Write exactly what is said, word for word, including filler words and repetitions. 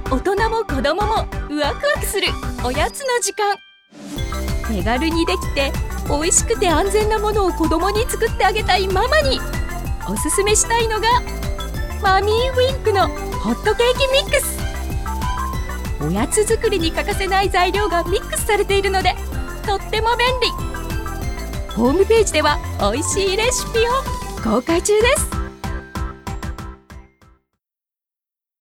大人も子供もワクワクするおやつの時間。手軽にできて美味しくて安全なものを子供に作ってあげたいママにおすすめしたいのがマミーウィンクのホットケーキミックス。おやつ作りに欠かせない材料がミックスされているのでとっても便利。ホームページでは美味しいレシピを公開中です。